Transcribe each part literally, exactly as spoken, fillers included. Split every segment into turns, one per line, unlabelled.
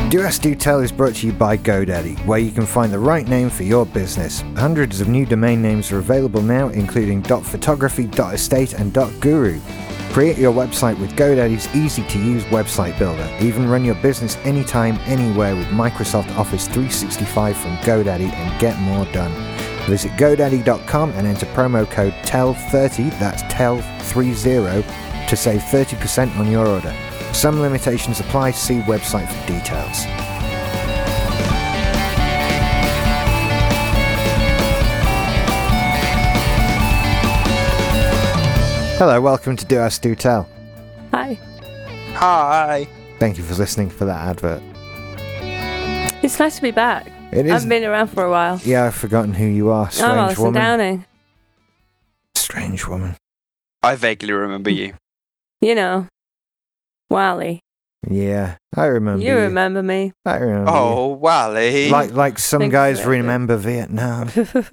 Do Ask Do Tell is brought to you by GoDaddy, where you can find the right name for your business. Hundreds of new domain names are available now, including .photography, .estate and .guru. Create your website with GoDaddy's easy-to-use website builder. Even run your business anytime, anywhere with Microsoft Office three sixty-five from GoDaddy and get more done. Visit GoDaddy dot com and enter promo code T E L thirty, that's T E L thirty, to save thirty percent on your order. Some limitations apply. See website for details. Hello, welcome to Do Ask Do Tell.
Hi.
Hi.
Thank you for listening for that advert.
It's nice to be back.
It is.
I've been around for a while.
Yeah, I've forgotten who you are. Strange
I'm Alison
woman.
Downing.
Strange woman.
I vaguely remember you.
You know, Wally.
Yeah, I remember
You
you.
remember me.
I remember
Oh, Wally.
you. Like, like some
Thanks
guys
for that.
remember Vietnam.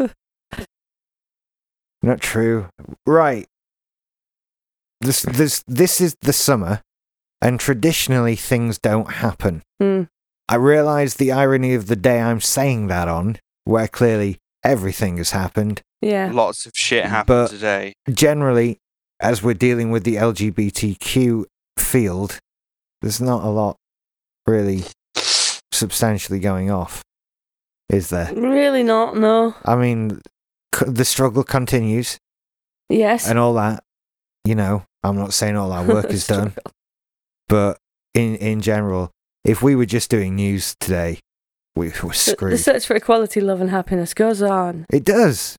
Not true. Right. This, this, this is the summer, and traditionally things don't happen.
Hmm.
I realise the irony of the day I'm saying that on, where clearly everything has happened.
Yeah.
Lots of shit happened
But-
today.
Generally, as we're dealing with the L G B T Q field, there's not a lot really substantially going off, is there?
Really not, no.
I mean, c- the struggle continues
Yes.
and all that. You know, I'm not saying all our work is done, but in, in general, if we were just doing news today, we were
The,
screwed.
the search for equality, love and happiness goes on.
It does.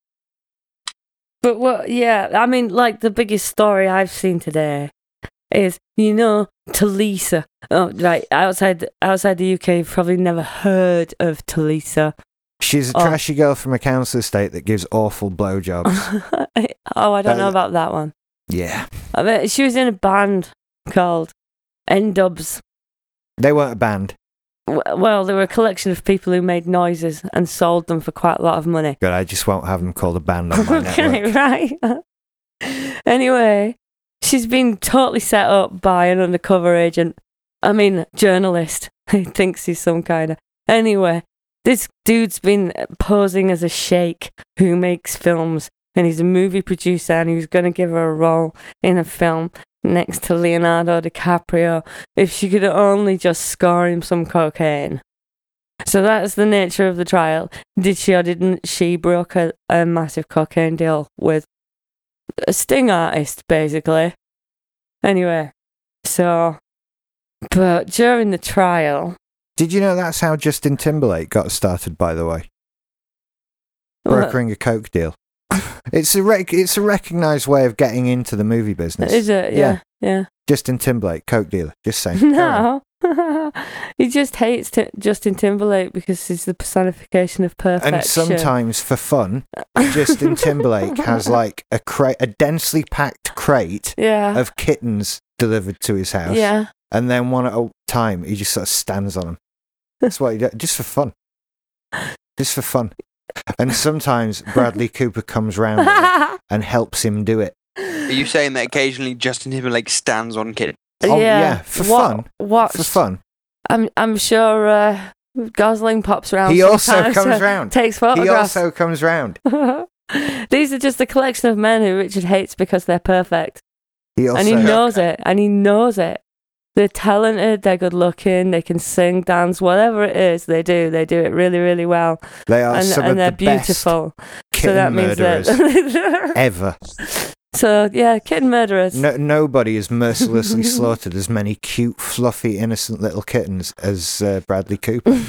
But what, yeah, I mean, like the biggest story I've seen today is, you know, Talisa. Oh, right, outside outside the U K, you've probably never heard of Talisa.
She's a
Oh.
trashy girl from a council estate that gives awful blowjobs.
Oh, I don't know
That-
about that one.
Yeah.
I mean, she was in a band called N-Dubs.
They weren't a band.
W- Well, they were a collection of people who made noises and sold them for quite a lot of money.
Good, I just won't have them called a band on my
Okay,
network.
right. Anyway, she's been totally set up by an undercover agent. I mean, journalist. He thinks he's some kind of... Anyway, this dude's been posing as a sheikh who makes films, and he's a movie producer, and he was going to give her a role in a film next to Leonardo DiCaprio if she could only just score him some cocaine. So that's the nature of the trial. Did she or didn't she broke a, a massive cocaine deal with a sting artist, basically. Anyway, so, but during the trial...
Did you know that's how Justin Timberlake got started, by the way?
What?
Brokering a coke deal. It's a rec- it's a recognised way of getting into the movie business.
Is it? Yeah. Yeah.
Justin Timberlake, coke dealer. Just saying. Carry on.
No. He just hates t- Justin Timberlake because he's the personification of perfection.
And sometimes, for fun, Justin Timberlake has like a crate, a densely packed crate
Yeah.
of kittens delivered to his house.
Yeah.
And then one at a time, he just sort of stands on them. That's what he does, just for fun. Just for fun. And sometimes Bradley Cooper comes round and helps him do it.
Are you saying that occasionally Justin Timberlake stands on kids?
Oh, yeah, for
What-
fun.
What?
For fun.
I'm I'm sure uh, Gosling pops around.
He also
sometimes,
comes
uh,
round.
Takes
He
photographs.
also comes round.
These are just a collection of men who Richard hates because they're perfect.
He also
And he knows it. And he knows it. They're talented, they're good looking, they can sing, dance, whatever it is they do. They do it really, really well.
they are
and
some
and
of
they're
the
beautiful.
best
So
kitten
that means
murderers
that.
ever.
So, yeah, kitten murderers.
No, nobody has mercilessly slaughtered as many cute, fluffy, innocent little kittens as uh, Bradley Cooper.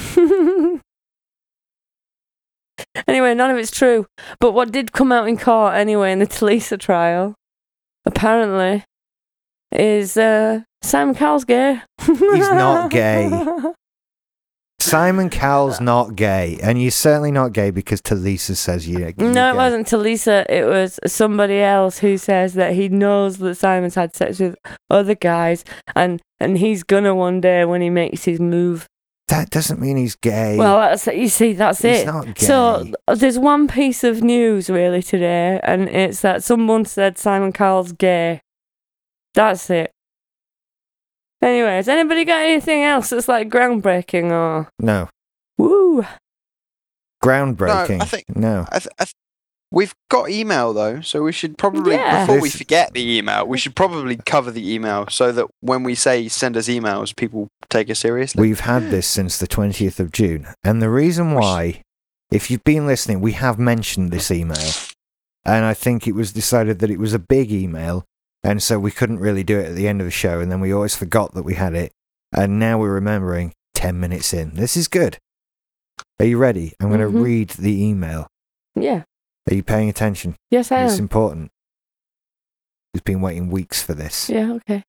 Anyway, none of it's true. But what did come out in court anyway in the Talisa trial, apparently, is uh, Simon Cowell's gay.
He's not gay. Simon Cowell's not gay, and you're certainly not gay because Talisa says you. you're
No, it
gay.
wasn't Talisa. It was somebody else who says that he knows that Simon's had sex with other guys, and, and he's gonna one day when he makes his move.
That doesn't mean he's gay.
Well, that's you see, that's
He's
it.
not gay.
So there's one piece of news really today, and it's that someone said Simon Cowell's gay. That's it. Anyway, has anybody got anything else that's like groundbreaking or
No.
woo?
Groundbreaking.
No, I think-
No.
I th- I th- we've got email though, so we should probably
Yeah.
before we
This-
forget the email, we should probably cover the email so that when we say send us emails, people take us seriously.
We've had this since the twentieth of June. And the reason why, if you've been listening, we have mentioned this email. And I think it was decided that it was a big email. And so we couldn't really do it at the end of the show. And then we always forgot that we had it. And now we're remembering ten minutes in. This is good. Are you ready? I'm going to
Mhm.
read the email.
Yeah.
Are you paying attention?
Yes, I
It's
am.
important. We've been waiting weeks for this.
Yeah, okay.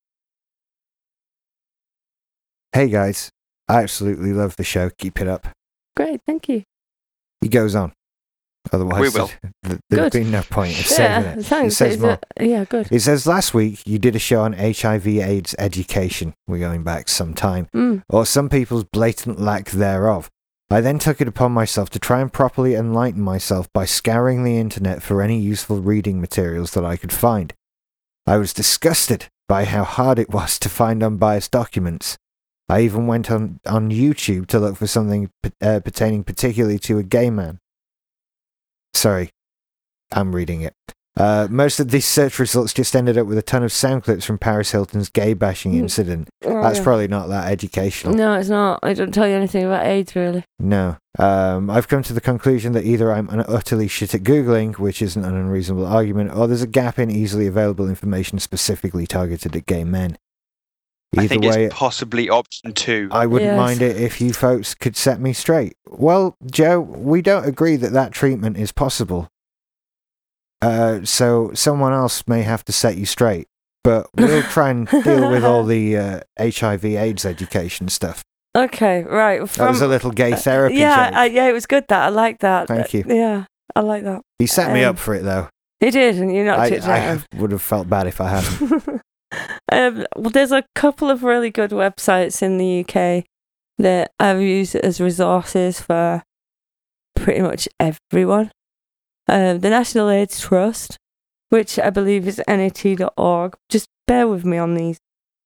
Hey guys, I absolutely love the show. Keep it up.
Great, thank you.
He goes on. Otherwise,
We will.
th- there's
Good.
been no point of
Yeah,
saving it.
thanks.
It says
It's,
more.
uh, yeah, good.
It says last week you did a show on H I V AIDS education. We're going back some time.
Mm.
Or some people's blatant lack thereof. I then took it upon myself to try and properly enlighten myself by scouring the internet for any useful reading materials that I could find. I was disgusted by how hard it was to find unbiased documents. I even went on, on YouTube to look for something uh, pertaining particularly to a gay man. Sorry, I'm reading it. Uh, most of these search results just ended up with a ton of sound clips from Paris Hilton's gay bashing
Mm.
incident.
Oh,
That's
yeah.
probably not that educational.
No, it's not. I don't tell you anything about AIDS, really.
No. Um, I've come to the conclusion that either I'm un- utterly shit at Googling, which isn't an unreasonable argument, or there's a gap in easily available information specifically targeted at gay men. Either
I think
way,
it's possibly option two.
I wouldn't
Yes.
mind it if you folks could set me straight. Well, Joe, we don't agree that that treatment is possible. Uh, so someone else may have to set you straight. But we'll try and deal with all the uh, H I V AIDS education stuff.
Okay, right.
That
From,
was a little gay therapy
yeah,
joke.
I, yeah, it was good. That I like that.
Thank you.
Yeah, I like that.
He set me
um,
up for it, though.
He did, and you knocked
I,
it
I
down.
would have felt bad if I hadn't.
um, well, there's a couple of really good websites in the U K that I've used as resources for pretty much everyone. Um, the National AIDS Trust, which I believe is N A T dot org. Just bear with me on these.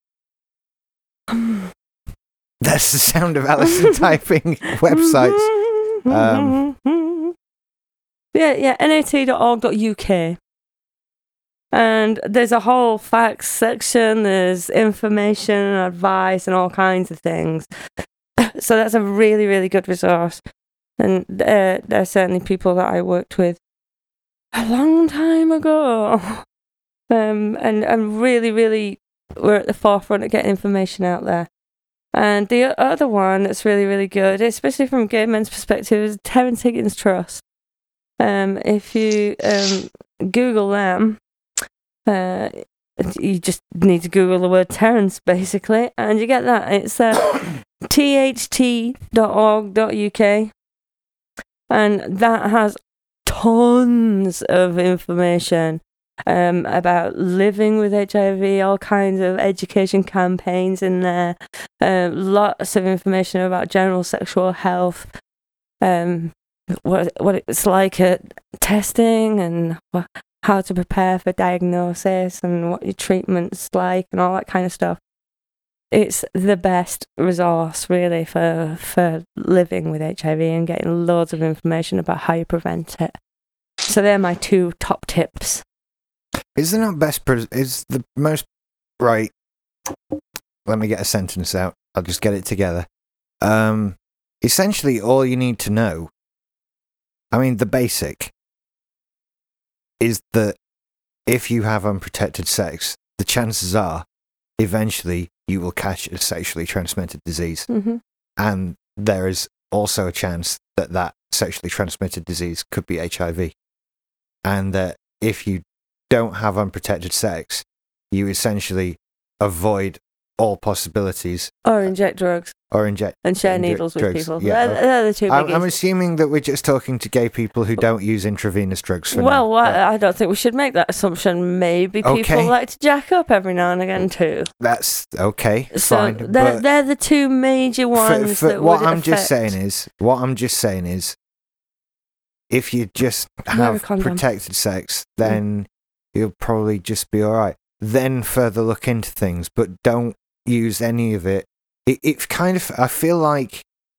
That's the sound of Alison typing websites. Um,
yeah, yeah, N A T dot org dot U K. And there's a whole facts section, there's information and advice and all kinds of things. So that's a really, really good resource. And uh, there's certainly people that I worked with a long time ago. Um, and, and really, really were at the forefront of getting information out there. And the o- other one that's really, really good, especially from gay men's perspective, is Terence Higgins Trust. Um, if you um, Google them, uh, you just need to Google the word Terence, basically, and you get that. It's uh, T H T dot org dot U K, and that has tons of information um, about living with H I V, all kinds of education campaigns in there, uh, lots of information about general sexual health, um, what what it's like at testing and wh- how to prepare for diagnosis and what your treatment's like and all that kind of stuff. It's the best resource, really, for for living with H I V and getting loads of information about how you prevent it. So they're my two top tips.
Is the not best? Pres- is the most right? Let me get a sentence out. I'll just get it together. Um, essentially, all you need to know. I mean, the basic is that if you have unprotected sex, the chances are, eventually, you will catch a sexually transmitted disease,
Mm-hmm.
and there is also a chance that that sexually transmitted disease could be H I V, and that if you don't have unprotected sex, you essentially avoid all possibilities
Or inject drugs
or inject
and share
inject
needles with
drugs.
people.
Yeah,
they're, they're the two
I'm,
biggies.
I'm assuming that we're just talking to gay people who don't use intravenous drugs for
well,
now.
what,
but
I don't think we should make that assumption. Maybe people
Okay.
like to jack up every now and again too.
that's okay,
So
fine.
they're,
but
they're the two major
for-
ones
for
that
what
would
I'm just
affect-
saying is, what I'm just saying is, if you just
Wear a
have
condom.
protected sex, then you'll probably just be all right. Then further look into things, but don't use any of it. It, it kind of, I feel like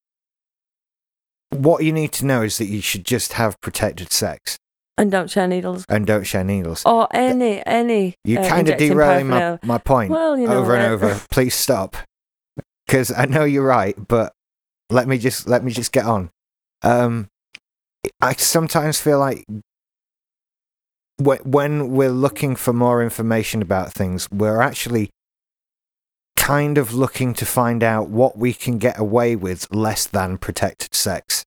what you need to know is that you should just have protected sex
And don't share needles.
and don't share needles.
Or any, any.
You
uh,
kind of
injecting
derailing my,
paraphernalia.
my point
Well, you know.
over and
uh,
over. Please stop, because I know you're right, but let me just let me just get on. Um, I sometimes feel like wh- when we're looking for more information about things, we're actually kind of looking to find out what we can get away with less than protected sex.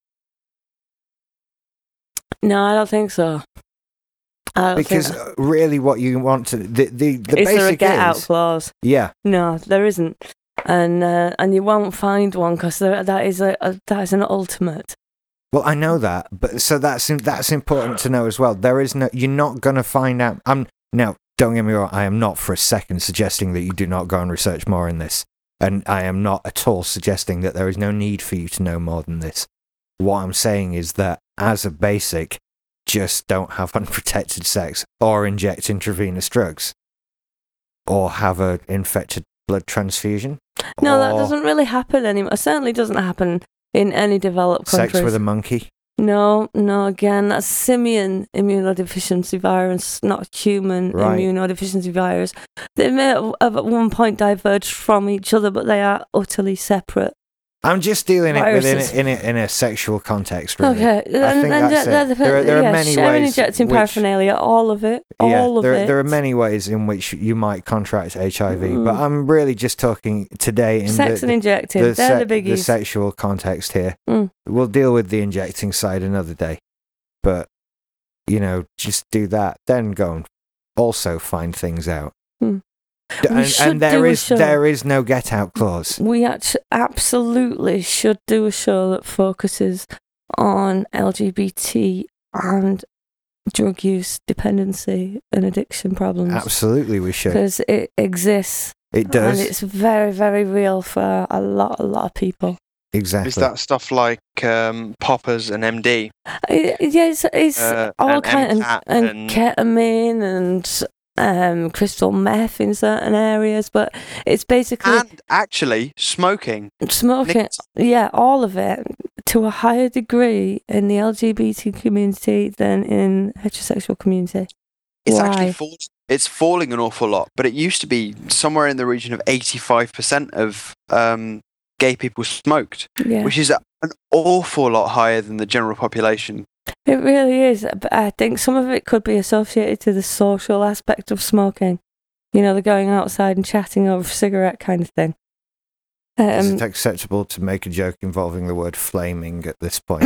No, I don't think so. I don't
Because
think
uh, really what you want to... The, the, the
is there a
basic
get out
is...
clause?
Yeah.
No, there isn't, and uh, and you won't find one because that is a, a that is an ultimate.
Well, I know that, but so that's that's important to know as well. There is no... You're not going to find out... I'm Now, don't get me wrong, I am not for a second suggesting that you do not go and research more in this. And I am not at all suggesting that there is no need for you to know more than this. What I'm saying is that, as a basic, just don't have unprotected sex, or inject intravenous drugs, or have an infected blood transfusion.
No, that
or
doesn't really happen anymore. It certainly doesn't happen in any developed countries.
Sex with a monkey.
No, no, again, that's simian immunodeficiency virus, not human
Right.
immunodeficiency virus. They may have at one point diverged from each other, but they are utterly separate.
I'm just dealing it within
Viruses.
a, in, a, in a sexual context, really.
Okay,
I
and,
think
and
that's
the-
it.
the-
There are- there are
yeah,
many
sharing
ways
injecting
which-
paraphernalia, all of it,
Yeah,
all of
there,
it.
there are many ways in which you might contract H I V, but
Mm.
I'm really just talking today in
Sex
the,
and injecting,
the,
they're
se-
the
the
biggies.
sexual context here.
Mm.
We'll deal with the injecting side another day, but you know, just do that, then go and also find things out.
Mm.
D-
We
And,
should
and there
do a
is
show.
there is no get out clause.
We actu- absolutely should do a show that focuses on L G B T and drug use, dependency, and addiction problems.
Absolutely, we should.
Because it exists.
It does
And it's very, very real for a lot, a lot of people.
exactly.
Is that stuff like um, poppers and M D?
It, yeah, it's, it's
Uh,
all
and
kind of,
MCAT
and,
and-
ketamine and um, crystal meth in certain areas, but it's basically
And actually, smoking.
smoking.
Nicotine.
Yeah, all of it to a higher degree in the L G B T community than in heterosexual community.
It's
Why?
actually fall- it's falling an awful lot, but it used to be somewhere in the region of eighty-five percent of um, gay people smoked,
Yeah,
which is a- an awful lot higher than the general population.
it really is. But I think some of it could be associated to the social aspect of smoking. You know, the going outside and chatting over a cigarette kind of thing.
Is
Um,
it acceptable to make a joke involving the word flaming at this point?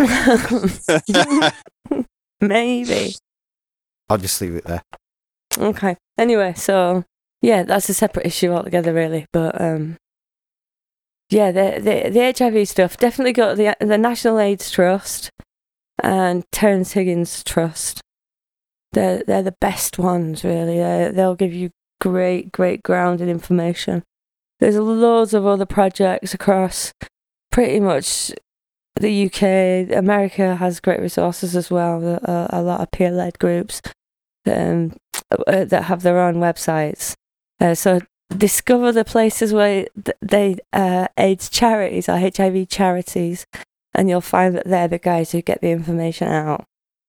Maybe.
I'll just leave it there.
Okay. Anyway, so yeah, that's a separate issue altogether, really. But um, yeah, the the the H I V stuff definitely got the the National AIDS Trust and Terence Higgins Trust. They're they're the best ones, really. They they'll give you great great grounded information. There's loads of other projects across pretty much the U K. America has great resources as well. A, a lot of peer-led groups um, uh, that have their own websites. Uh, so discover the places where th- they uh, AIDS charities or H I V charities, and you'll find that they're the guys who get the information out.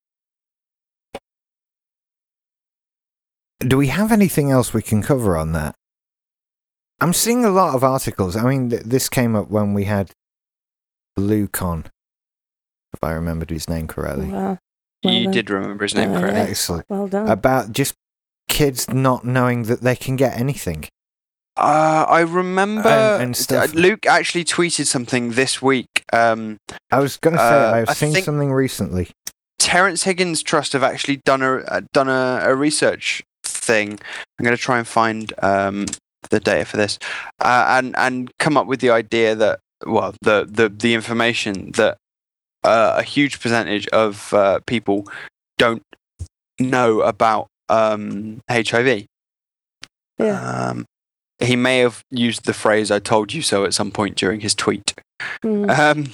Do we have anything else we can cover on that? I'm seeing a lot of articles. I mean, th- this came up when we had Luke on, if I remembered his name correctly.
Wow. Well
you
done.
did remember his name
Uh,
correctly.
Excellent.
Well done.
About just kids not knowing that they can get anything.
Uh, I remember
And- and stuff.
uh, Luke actually tweeted something this week. Um,
I was going to say,
Uh,
I've
I
seen
think-
something recently.
Terence Higgins Trust have actually done a uh, done a, a research thing. I'm going to try and find um, the data for this, uh, and and come up with the idea that well, the the the information that uh, a huge percentage of uh, people don't know about um, H I V.
Yeah.
Um, he may have used the phrase "I told you so" at some point during his tweet.
Mm.
Um,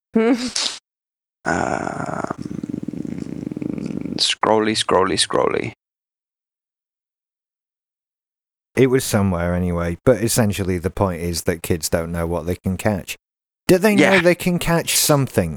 um, scrolly, scrolly, scrolly.
It was somewhere anyway, but essentially the point is that kids don't know what they can catch. Do they know
Yeah.
they can catch something?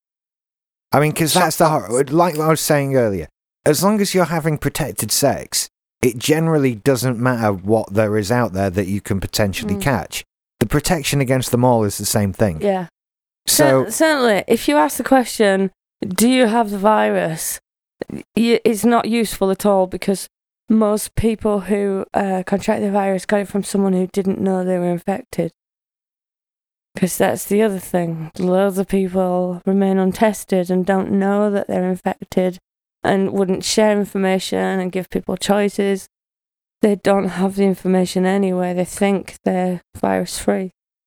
I mean, because that's the hard, like I was saying earlier, as long as you're having protected sex, it generally doesn't matter what there is out there that you can potentially
Mm.
catch. The protection against them all is the same thing.
Yeah.
So,
Cer- certainly, if you ask the question, do you have the virus? Y- It's not useful at all because most people who uh, contract the virus got it from someone who didn't know they were infected. Because that's the other thing. Loads of people remain untested and don't know that they're infected and wouldn't share information and give people choices. They don't have the information anyway. They think they're virus free.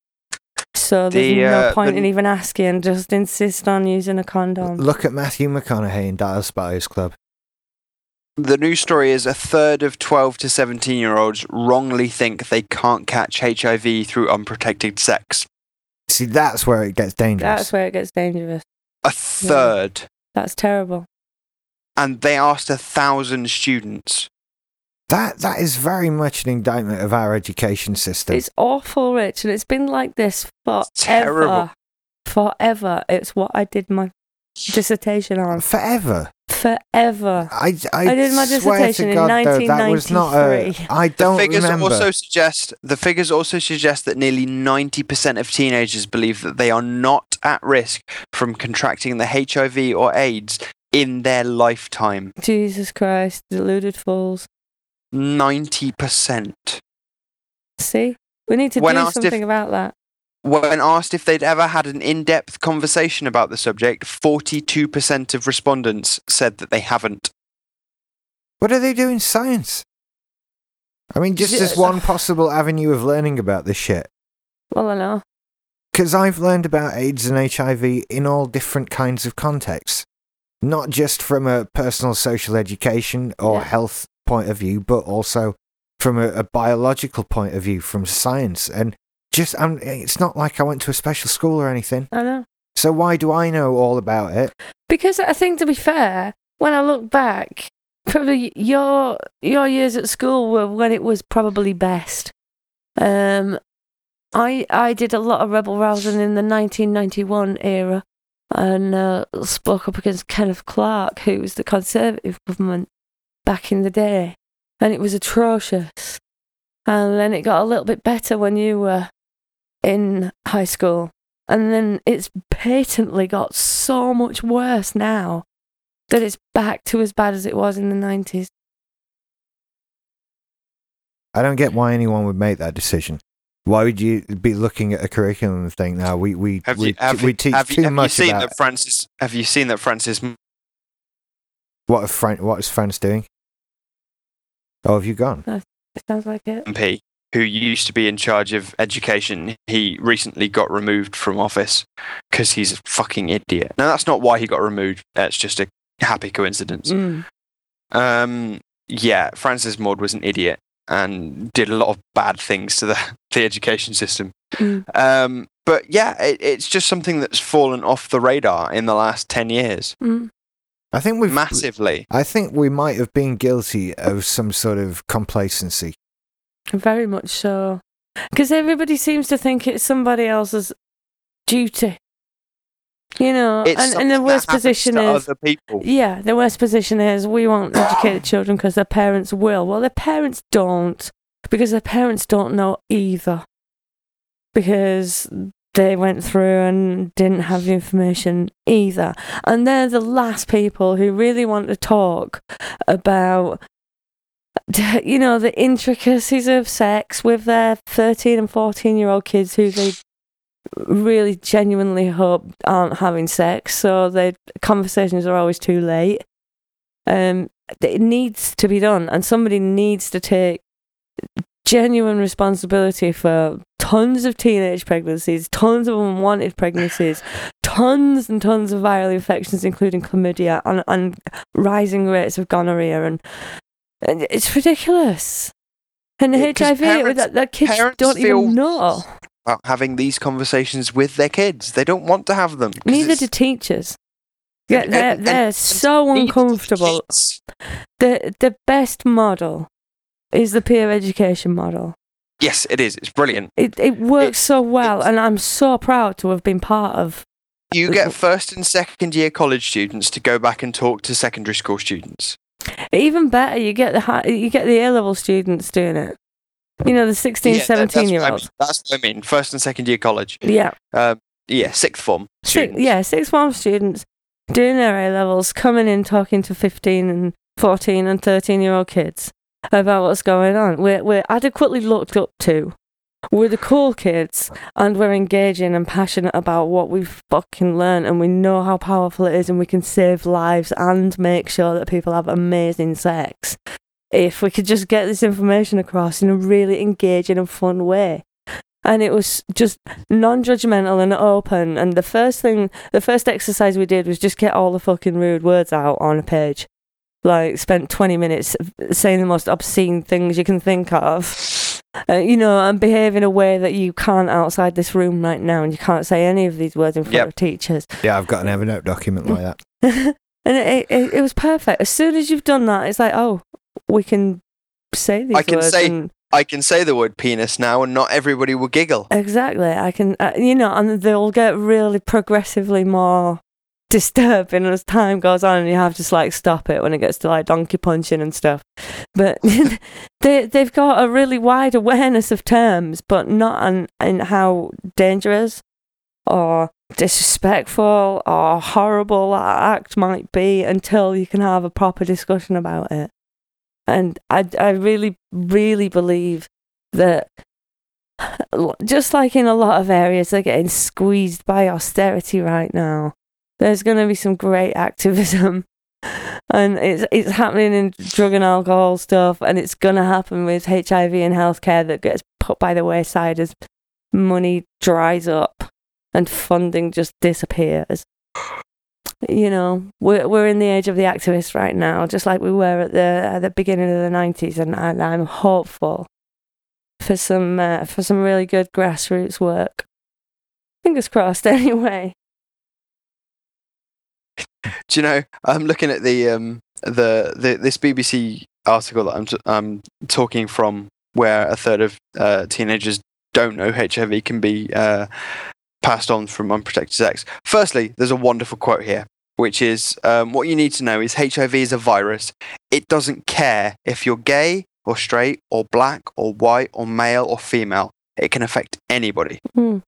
So there's
The,
no
uh,
point
the-
in even asking. Just insist on using a condom.
look at Matthew McConaughey in Dallas Buyers Club.
The news story is a third of twelve to seventeen year olds wrongly think they can't catch H I V through unprotected sex.
See, that's where it gets dangerous.
That's where it gets dangerous.
A third.
That's terrible.
And they asked a thousand students.
That that is very much an indictment of our education system.
It's awful, Rich, and it's been like this forever.
terrible.
Forever. It's what I did my dissertation on.
Forever.
Forever.
I, I,
I did my
swear
dissertation
to
in
God, though, that was not a.
nineteen ninety-three.
I
The
don't
figures
remember.
also suggest the figures also suggest that nearly ninety percent of teenagers believe that they are not at risk from contracting the H I V or AIDS in their lifetime.
Jesus Christ, deluded fools.
ninety percent.
See? We need to
When
do
asked
something
if-
about that.
When asked if they'd ever had an in-depth conversation about the subject, forty-two percent of respondents said that they haven't.
What do they do in science? I mean, just
Yeah.
as one possible avenue of learning about this shit.
Well, I know.
Because I've learned about AIDS and H I V in all different kinds of contexts. Not just from a personal social education or
Yeah.
health point of view, but also from a, a biological point of view, from science. And just, I'm, it's not like I went to a special school or anything.
I know.
So why do I know all about it?
Because I think, to be fair, when I look back, probably your your years at school were when it was probably best. Um, I I did a lot of rebel rousing in the nineteen ninety-one era, and uh, spoke up against Kenneth Clarke, who was the Conservative government back in the day, and it was atrocious. And then it got a little bit better when you were in high school. And then it's patently got so much worse now that it's back to as bad as it was in the nineties.
I don't get why anyone would make that decision. Why would you be looking at a curriculum and think, no, we we
Have
we,
you have,
we
you-
teach
have, you-
too
have you
much
seen
about
that Francis? Have you seen that Francis
what are Fran- what is France doing? Oh, have you gone?
It sounds like it.
M P, who used to be in charge of education, he recently got removed from office because he's a fucking idiot. Now that's not why he got removed. That's just a happy coincidence.
Mm.
Um, yeah, Francis Maud was an idiot and did a lot of bad things to the, the education system.
Mm.
Um, but yeah, it, it's just something that's fallen off the radar in the last ten years.
Mm.
I think we've
Massively.
I think we might have been guilty of some sort of complacency.
Very much so. Because everybody seems to think it's somebody else's duty. You know,
It's
and, and the
something
worst
that happens
position
to
is...
other people.
Yeah, the worst position is we won't educate the children because their parents will. Well, their parents don't, because their parents don't know either. Because they went through and didn't have the information either. And they're the last people who really want to talk about, you know, the intricacies of sex with their thirteen and fourteen year old kids who they really genuinely hope aren't having sex, so the conversations are always too late. Um, it needs to be done, and somebody needs to take genuine responsibility for tons of teenage pregnancies, tons of unwanted pregnancies, tons and tons of viral infections, including chlamydia, and, and rising rates of gonorrhea, and, and it's ridiculous. And
Yeah,
H
'cause
I V,
parents-
that, that kids
parents
don't
feel
even know.
About having these conversations with their kids. They don't want to have them. 'cause
Neither
it's-
do teachers. Yeah,
and-
they're,
and-
they're
and
so
neither do
uncomfortable.
kids.
The the best model is the peer education model.
Yes, it is. It's brilliant.
It it works
It-
so well,
it's-
and I'm so proud to have been part of.
You get first and second year college students to go back and talk to secondary school students.
Even better, you get the high, you get the A level students doing it. You know, the sixteen,
Yeah, that-
seventeen
that's
year
what I
olds.
mean. That's what I mean. First and second year college.
Yeah,
Um, yeah, sixth form
Six,
students.
yeah, sixth form students doing their A levels, coming in talking to fifteen and fourteen and thirteen year old kids about what's going on. We're we're adequately looked up to. We're the cool kids, and we're engaging and passionate about what we've fucking learned, and we know how powerful it is, and we can save lives and make sure that people have amazing sex. If we could just get this information across in a really engaging and fun way. And it was just non-judgmental and open. And the first thing, the first exercise we did was just get all the fucking rude words out on a page. Like, spent twenty minutes saying the most obscene things you can think of. Uh, you know, and behave in a way that you can't outside this room right now, and you can't say any of these words in front
Yep.
of teachers.
Yeah, I've got an Evernote document like that.
And it, it it was perfect. As soon as you've done that, it's like, oh, we can say these
I can
words.
say-
and
I can say the word penis now, and not everybody will giggle.
exactly. I can, uh, you know, and they'll get really progressively more disturbing as time goes on, and you have to just like stop it when it gets to like donkey punching and stuff. But they they've got a really wide awareness of terms, but not on in how dangerous or disrespectful or horrible that act might be until you can have a proper discussion about it. And I, I really, really believe that just like in a lot of areas, they're getting squeezed by austerity right now. There's going to be some great activism, and it's it's happening in drug and alcohol stuff, and it's going to happen with H I V and healthcare that gets put by the wayside as money dries up and funding just disappears. You know, we're we're in the age of the activists right now, just like we were at the at the beginning of the nineties, and, and I'm hopeful for some uh, for some really good grassroots work. Fingers crossed, anyway.
Do you know? I'm looking at the um the, the this B B C article that I'm t- I'm talking from, where a third of uh, teenagers don't know H I V can be uh, passed on from unprotected sex. Firstly, there's a wonderful quote here, which is um, what you need to know is H I V is a virus. It doesn't care if you're gay or straight or black or white or male or female. It can affect anybody,
Mm.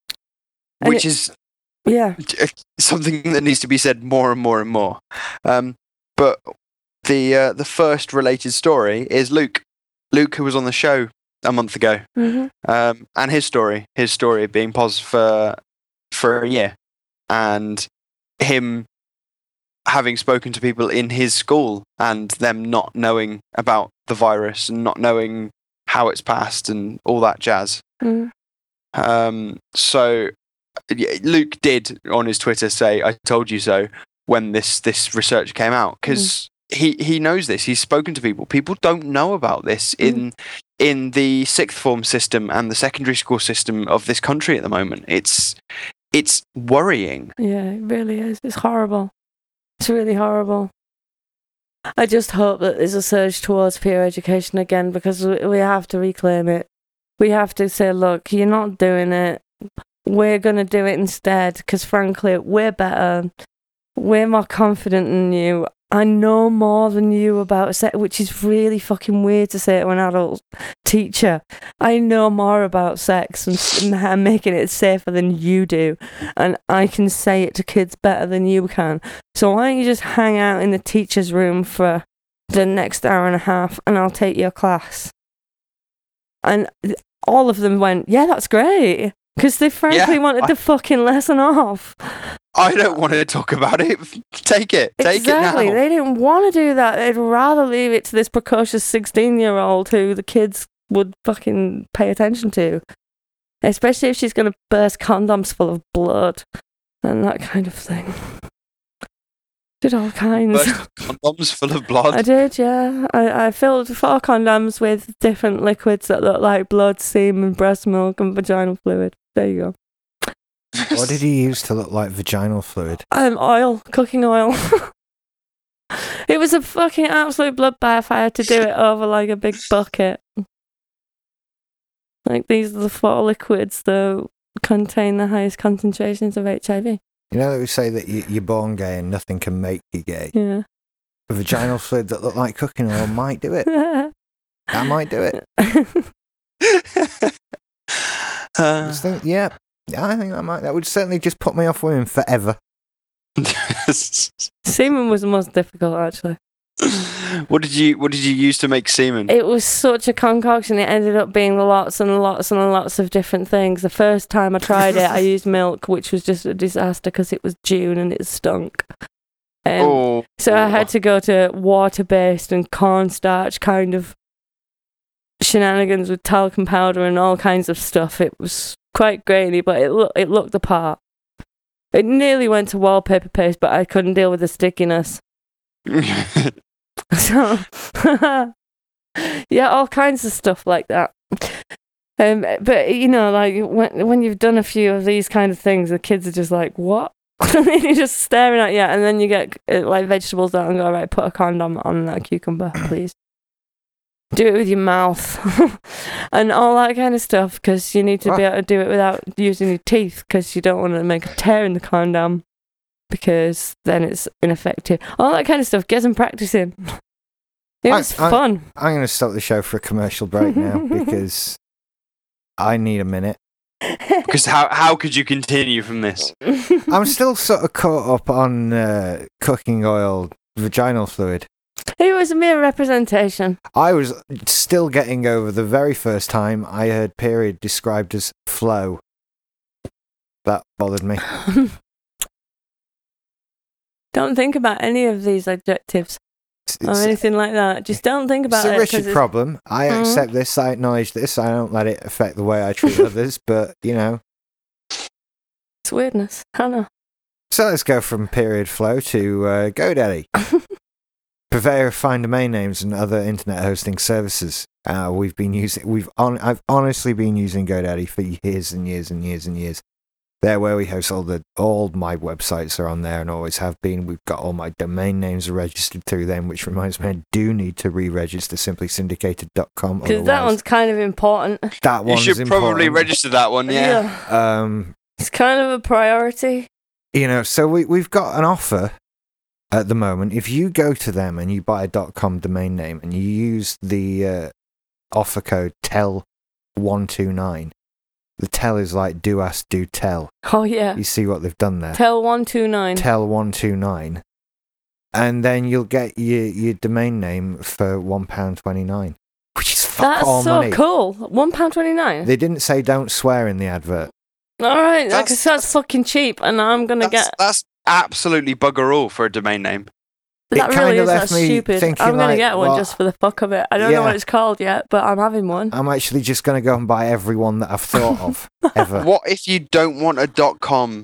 And
which
it-
is
Yeah.
something that needs to be said more and more and more. Um, but the uh, the first related story is Luke. Luke, who was on the show a month ago,
Mm-hmm.
um, and his story, his story of being positive for for a year, and him having spoken to people in his school and them not knowing about the virus and not knowing how it's passed and all that jazz.
Mm.
Um, so yeah, Luke did on his Twitter say, "I told you so," when this this research came out, because he he knows this. He's spoken to people. People don't know about this
Mm.
in in the sixth form system and the secondary school system of this country at the moment. It's it's worrying.
Yeah, it really is. It's horrible. It's really horrible. I just hope that there's a surge towards peer education again, because we we have to reclaim it. We have to say, look, you're not doing it. We're going to do it instead, because frankly, we're better. We're more confident than you. I know more than you about sex, which is really fucking weird to say to an adult teacher. I know more about sex and, and making it safer than you do, and I can say it to kids better than you can. So why don't you just hang out in the teacher's room for the next hour and a half, and I'll take your class. And all of them went, yeah, that's great, because they frankly
Yeah,
wanted
I-
the fucking lesson off.
I don't want to talk about it. Take it. Take
Exactly.
it now.
They didn't want to do that. They'd rather leave it to this precocious sixteen-year-old who the kids would fucking pay attention to. Especially if she's going to burst condoms full of blood and that kind of thing. Did all kinds.
Burst condoms full of blood.
I did, yeah. I, I filled four condoms with different liquids that look like blood, semen, breast milk, and vaginal fluid. There you go.
What did you use to look like vaginal fluid?
Um, oil, cooking oil. It was a fucking absolute bloodbath. I had to do it over like a big bucket. Like, these are the four liquids that contain the highest concentrations of H I V.
You know, they say that you, you're born gay and nothing can make you gay.
Yeah.
A vaginal fluid that looked like cooking oil might do it. That might do it.
Uh,
Just think, yeah, I think that might. That would certainly just put me off women forever.
Semen was the most difficult, actually.
what did you What did you use to make semen?
It was such a concoction. It ended up being lots and lots and lots of different things. The first time I tried it, I used milk, which was just a disaster because it was June and it stunk. Um,
oh,
so I had to go to water-based and cornstarch kind of shenanigans with talcum powder and all kinds of stuff. It was quite grainy, but it looked it looked the part. It nearly went to wallpaper paste, but I couldn't deal with the stickiness. So, yeah, all kinds of stuff like that. Um, but you know, like when when you've done a few of these kind of things, the kids are just like, "What?" You're just staring at you, and then you get uh, like vegetables out and go, "Right, put a condom on that cucumber, please." Do it with your mouth and all that kind of stuff, because you need to be able to do it without using your teeth, because you don't want to make a tear in the condom, because then it's ineffective. All that kind of stuff. Get some practice in. It was
I, I,
fun.
I'm going to stop the show for a commercial break now because I need a minute.
Because how how could you continue from this?
I'm still sort of caught up on uh, cooking oil, vaginal fluid.
It was a mere representation.
I was still getting over the very first time I heard period described as flow. That bothered me.
Don't think about any of these adjectives
It's,
or
it's,
anything like that. Just don't think about
it's a
it. 'cause
Richard
it's-
problem. I
Mhm.
accept this. I acknowledge this. I don't let it affect the way I treat others. But you know.
It's weirdness. I know.
So let's go from period flow to uh, GoDaddy. Purveyor of fine domain names and other internet hosting services. Uh, we've been using. We've on. I've honestly been using GoDaddy for years and years and years and years. They're where we host all the all my websites are on there and always have been. We've got all my domain names registered through them, which reminds me I do need to re-register simply syndicated dot com.
Because that one's kind of important.
that
You
one's
should probably
important.
register that one. Yeah.
Um,
It's kind of a priority.
you know, so we we've got an offer at the moment. If you go to them and you buy a .com domain name and you use the uh, offer code T E L one two nine, the tell is like do ask, do tell.
Oh, yeah.
You see what they've done there?
Tell one two nine.
T E L one two nine. And then you'll get your, your domain name for one pound twenty-nine, which is fuck
That's
all
so
money.
cool. one pound twenty-nine.
They didn't say don't swear in the advert.
All right.
That's-
That's, that's fucking cheap. And I'm going to
That's,
get.
that's absolutely bugger all for a domain name.
It
That
kinda
really is.
left
That's
me
stupid.
thinking,
I'm going to
like,
get one
well,
just for the fuck of it. I don't know
yeah.
what it's called yet, but I'm having one.
I'm actually just going to go and buy every one that I've thought of ever.
What if you don't want a .com?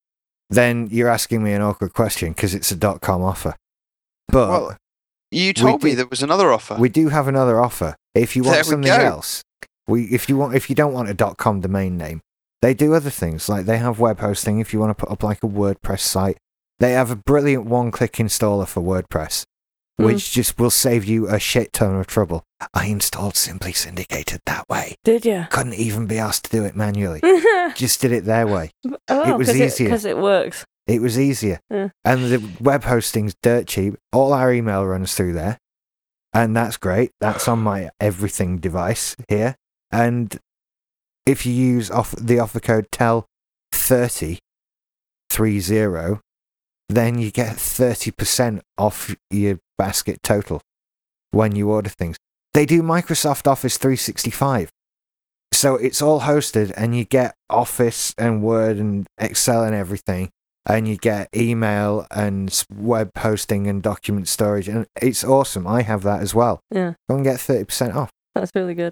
Then you're asking me an awkward question because it's a .com offer. But
Well, You told me
did-
there was another offer.
we do have another offer. If you want
There we
something
go.
else, we if you want if you don't want a .com domain name, they do other things. Like they have web hosting if you want to put up like a WordPress site. They have a brilliant one-click installer for WordPress,
Mm.
which just will save you a shit ton of trouble. I installed Simply Syndicated that way.
Did you?
Couldn't even be asked to do it manually.
oh,
Just did it their way.
it
was easier.
Because it works.
It was easier.
Yeah.
And the web hosting's dirt cheap. All our email runs through there. And that's great. That's on my everything device here. And if you use off the offer code T E L thirty, three zero, then you get thirty percent off your basket total when you order things. They do Microsoft Office three sixty-five. So it's all hosted and you get Office and Word and Excel and everything. And you get email and s- web hosting and document storage. And it's awesome. I have that as well.
Yeah,
Go and get thirty percent off.
that's really good.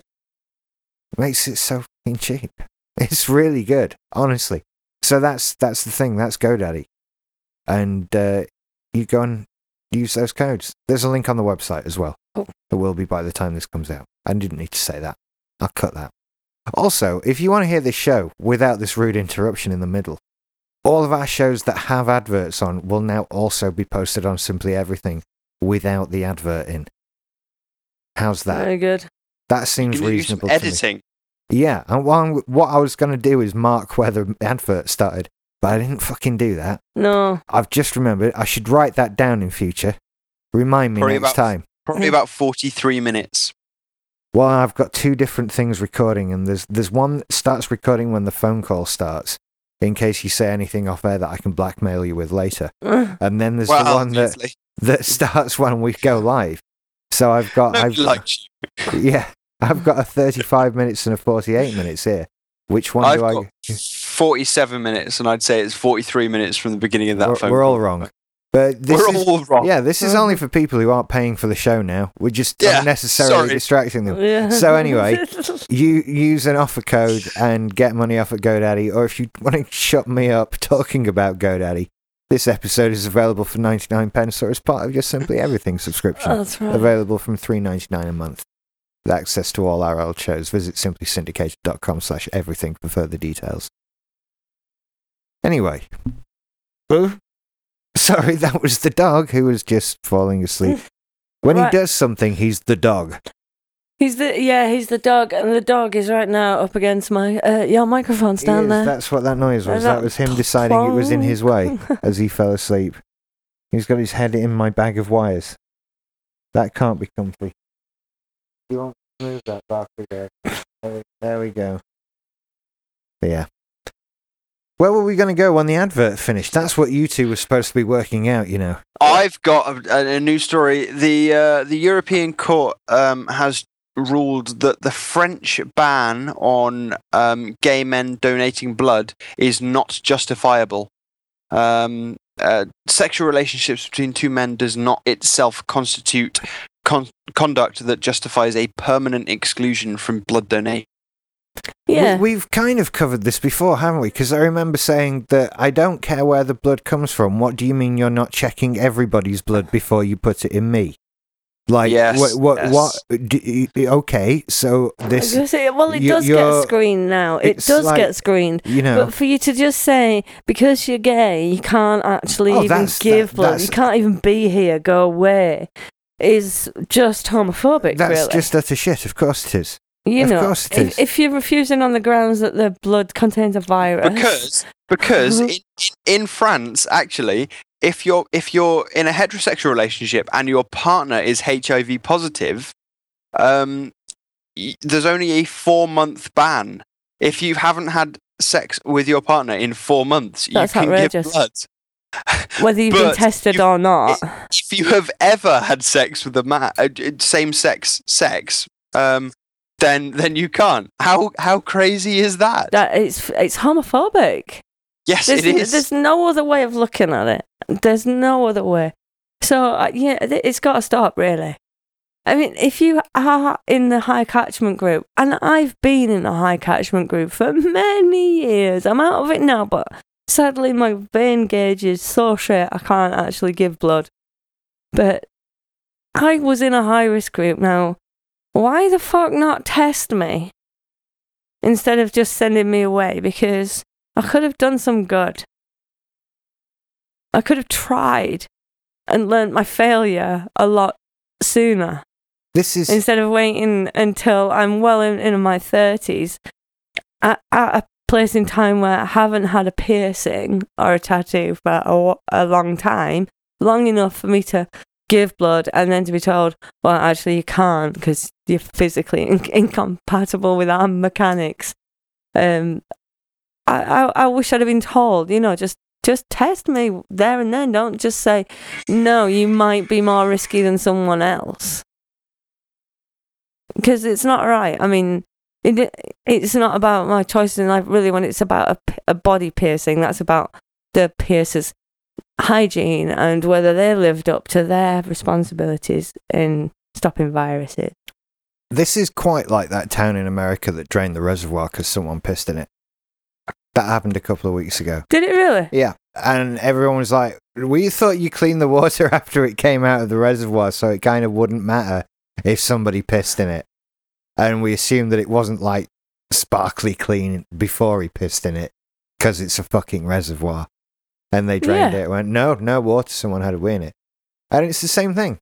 Makes it so fucking cheap. It's really good, honestly. So that's that's the thing. That's GoDaddy. And uh, you go and use those codes. There's a link on the website as well.
Cool.
There will be by the time this comes out. I didn't need to say that. I'll cut that. Also, if you want to hear this show without this rude interruption in the middle, all of our shows that have adverts on will now also be posted on Simply Everything without the advert in. How's that?
Very good.
That seems
You can do some
reasonable to me.
editing.
Yeah, and what, I'm, what I was going to do is mark where the advert started, but I didn't fucking do that.
No.
I've just remembered. I should write that down in future. Remind me
Probably
next
about-
time.
Probably about forty-three minutes.
Well, I've got two different things recording, and there's there's one that starts recording when the phone call starts, in case you say anything off air that I can blackmail you with later. And then there's
Well,
the one that,
obviously.
that starts when we go live. So I've got
Nobody
I've
likes you.
yeah, I've got a thirty-five minutes and a forty-eight minutes here. Which one
I've
do I?
got forty-seven minutes, and I'd say it's forty-three minutes from the beginning of that
we're,
phone
we're
call.
all wrong. But this
We're
is,
all wrong.
yeah, this is only for people who aren't paying for the show now. We're just
Yeah,
unnecessarily
sorry.
distracting them.
Yeah.
So anyway, you use an offer code and get money off at GoDaddy, or if you want to shut me up talking about GoDaddy, this episode is available for ninety-nine pence or as part of your Simply Everything subscription.
Oh, that's right.
Available from three ninety-nine a month. With access to all our old shows, visit simply syndicated dot com slash everything for further details. Anyway. Boo? Sorry, that was the dog who was just falling asleep. When
Right.
he does something, he's the dog.
He's the yeah, he's the dog, and the dog is right now up against my uh, your microphone
He
stand
is,
there.
That's what that noise was.
Is
That
that
was him deciding it was in his way as he fell asleep. He's got his head in my bag of wires. That can't be comfy. You want to move that back there? There we, there we go. Yeah. Where were we going to go when the advert finished? That's what you two were supposed to be working out, you know.
I've got a, a new story. The uh, the European Court um, has ruled that the French ban on um, gay men donating blood is not justifiable. Um, uh, sexual relationships between two men does not itself constitute con- conduct that justifies a permanent exclusion from blood donation.
Yeah.
We, we've kind of covered this before, haven't we? Because I remember saying that I don't care where the blood comes from. What do you mean you're not checking everybody's blood before you put it in me? Like,
Yes,
what, what,
yes.
what, do, okay, so
I was
this,
gonna say, well, it
you-
does
you're-
get screened now. It
it's
does
like-
get screened.
you know,
But for you to just say, because you're gay, you can't actually
Oh,
even
that's-
give
that-
blood,
that's-
you can't even be here, go away, is just homophobic,
that's
really.
just utter shit, of course it is.
you
of
know,
course it
if,
is.
if you're refusing on the grounds that the blood contains a virus.
Because because in, in France, actually, if you're if you're in a heterosexual relationship and your partner is H I V positive, um, y- there's only a four month ban. If you haven't had sex with your partner in four months,
That's
you can
outrageous.
give blood.
Whether you've been
But
tested
if-
or not.
If you have ever had sex with a man, uh, same sex sex, um, then then you can't. How how crazy is that?
That it's it's homophobic.
yes,
There's,
it
n-
is.
there's no other way of looking at it. There's no other way. So uh, yeah, th- it's got to stop. Really. I mean, if you are in the high catchment group, and I've been in a high catchment group for many years, I'm out of it now, but sadly my vein gauge is so shit I can't actually give blood. But I was in a high risk group now. Why the fuck not test me instead of just sending me away? Because I could have done some good. I could have tried and learnt my failure a lot sooner
This is
instead of waiting until I'm well in, in my thirties at, at a place in time where I haven't had a piercing or a tattoo for a, a long time, long enough for me to give blood and then to be told, well, actually you can't because you're physically in- incompatible with our mechanics. Um, I, I I wish I'd have been told, you know, just just test me there and then. Don't just say, no, you might be more risky than someone else. Because it's not right. I mean, it, it's not about my choices in life, really, when it's about a, p- a body piercing. That's about the piercer's hygiene and whether they lived up to their responsibilities in stopping viruses.
this is quite like that town in America that drained the reservoir because someone pissed in it. That happened a couple of weeks ago.
Did it really?
Yeah, and everyone was like, we thought you cleaned the water after it came out of the reservoir, so it kind of wouldn't matter if somebody pissed in it. And we assumed that it wasn't like sparkly clean before he pissed in it, because it's a fucking reservoir. And they drained
Yeah.
it and went, no, no water, someone had a wee in it. And it's the same thing.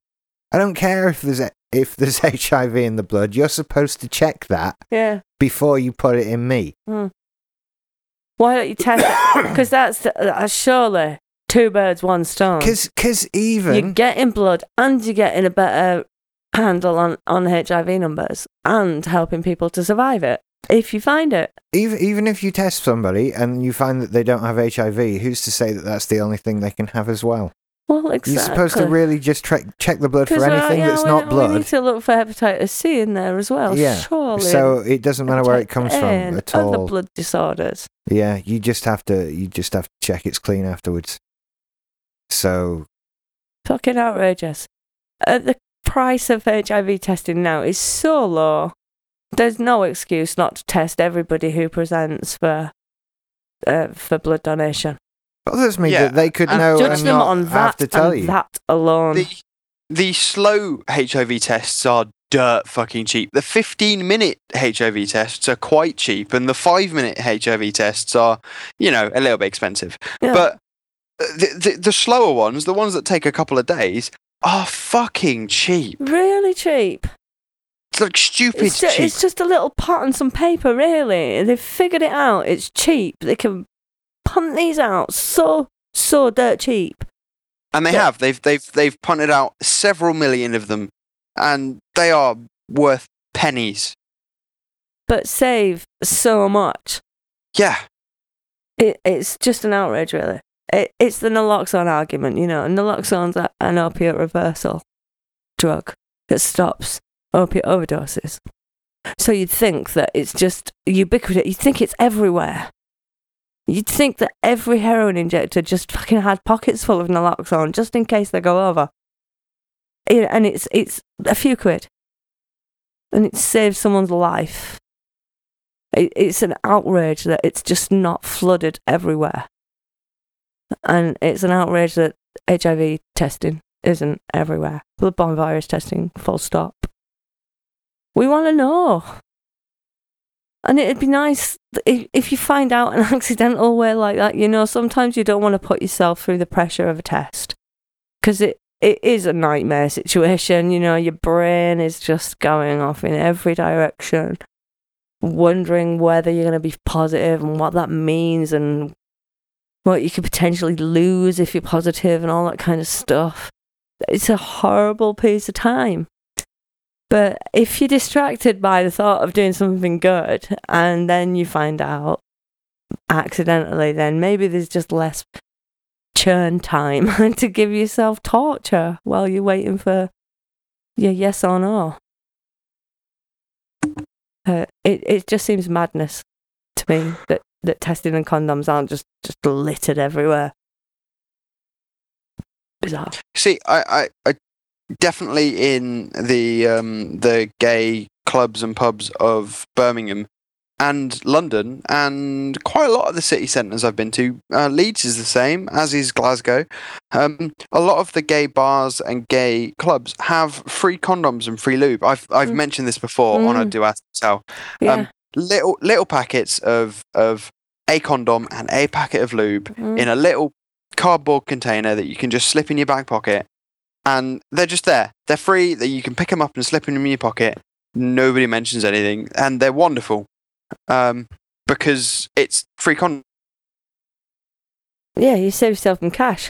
I don't care if there's a, if there's H I V in the blood. You're supposed to check that
Yeah.
before you put it in me.
Mm. Why don't you test it? Because that's uh, surely two birds, one stone.
Because even...
You're getting blood and you're getting a better handle on, on H I V numbers and helping people to survive it if you find it.
Even, even if you test somebody and you find that they don't have H I V, who's to say that that's the only thing they can have as well?
Well, exactly.
You're supposed to really just tre- check the blood for
'Cause, uh,
anything
yeah,
that's
we,
not blood.
We need to look for hepatitis C in there as well,
Yeah.
surely.
So it doesn't matter where it comes from
And
at
other
all.
blood disorders.
Yeah, you just have to you just have to check it's clean afterwards. So
Fucking outrageous. Uh, the price of H I V testing now is so low. There's no excuse not to test everybody who presents for uh, for blood donation.
bothers me
Yeah,
that they could
and
know
Judge
and
them
not
on
have
that
to tell
and
you.
that alone.
The, the slow H I V tests are dirt fucking cheap. The fifteen minute H I V tests are quite cheap, and the five minute H I V tests are, you know, a little bit expensive.
Yeah.
But the, the the slower ones, the ones that take a couple of days, are fucking cheap.
Really cheap.
It's like stupid
It's, ju-
cheap.
it's just a little pot and some paper, really. They've figured it out. It's cheap. They can punt these out so, so dirt cheap.
And they
Yeah.
have. They've they've they've punted out several million of them, and they are worth pennies.
But save so much.
Yeah.
It, it's just an outrage, really. It, it's the naloxone argument, you know. Naloxone's a- an opiate reversal drug that stops opiate overdoses. So you'd think that it's just ubiquitous. You'd think it's everywhere. You'd think that every heroin injector just fucking had pockets full of naloxone just in case they go over. You know, and it's it's a few quid. And it saves someone's life. It, it's an outrage that it's just not flooded everywhere. And it's an outrage that H I V testing isn't everywhere. Bloodborne virus testing, full stop. We want to know. And it'd be nice if, if you find out an accidental way like that, you know, sometimes you don't want to put yourself through the pressure of a test. Because it, it is a nightmare situation, you know, your brain is just going off in every direction, wondering whether you're going to be positive and what that means and what you could potentially lose if you're positive and all that kind of stuff. It's a horrible piece of time. But if you're distracted by the thought of doing something good and then you find out accidentally, then maybe there's just less churn time to give yourself torture while you're waiting for your yes or no. Uh, it, it just seems madness to me that, that testing and condoms aren't just, just littered everywhere. Bizarre.
See, I, I, I definitely in the um, the gay clubs and pubs of Birmingham and London and quite a lot of the city centres I've been to. Uh, Leeds is the same, as is Glasgow. Um, a lot of the gay bars and gay clubs have free condoms and free lube. I've I've
Mm.
mentioned this before on a
Mm.
Do Ask Tell.
Yeah.
Um, little little packets of of a condom and a packet of lube
Mm.
in a little cardboard container that you can just slip in your back pocket, and they're just there. They're free. That you can pick them up and slip them in your pocket. Nobody mentions anything, and they're wonderful um, because it's free condom.
Yeah, you save yourself some cash.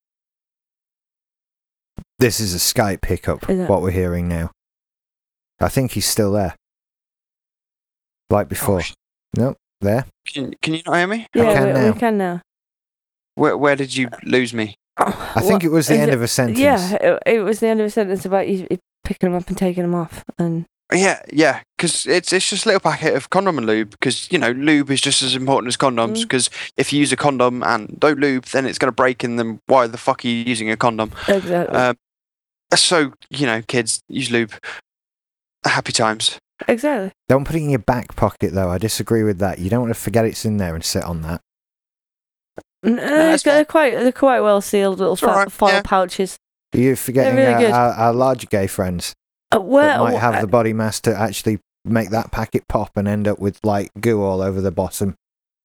This is a Skype hiccup,
Is it?
what we're hearing now. I think he's still there. Like before.
Oh, sh-
Nope, there.
Can, can you not hear me?
Yeah,
can
we,
now.
we can now.
Where where did you lose me?
Oh,
I think
what-
it was the
is
end
it-
of a sentence.
Yeah, it, it was the end of a sentence about you, you picking them up and taking them off. And
Yeah, yeah, because it's it's just a little packet of condom and lube. Because you know, lube is just as important as condoms.
Mm.
Because if you use a condom and don't lube, then it's going to break. And then why the fuck are you using a condom?
exactly,
Um, so you know, kids use lube. Happy times.
exactly.
Don't put it in your back pocket, though. I disagree with that. You don't want to forget it's in there and sit on that.
N- uh, they're,
that's
they're quite they're quite well sealed little
It's
fo-
alright,
foil
yeah.
pouches.
You're forgetting
really
our,
good.
our, our larger gay friends
Uh, where
that might have
uh,
the body mass to actually make that packet pop and end up with like goo all over the bottom.